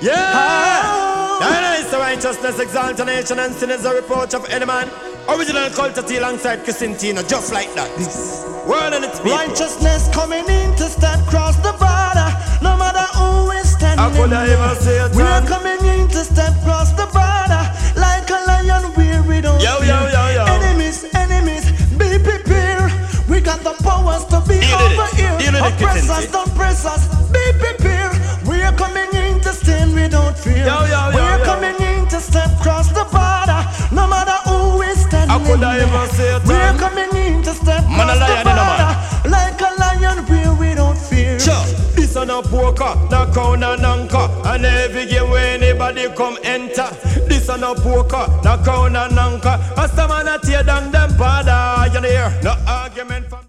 Yeah! That is the righteousness, exaltation, and sin is a reproach of any man. Original culture T alongside Christina, just like that. World and its people. Righteousness coming in to stand across the border. No matter who is standing. We're coming in to step across the border. Like a lion, we're don't fear. Enemies, be prepared. We got the powers to be over here. Oppressors, don't press us, be prepared. We're coming in to stand, we don't fear. We're coming in to step across the border. No matter who is standing. We're coming in to step across the border. Like a lion, we don't fear. This on a poker, no crown and anchor. And every game where anybody come enter. This on a poker, no crown and anchor. As the man a tear down them father. You hear? No argument for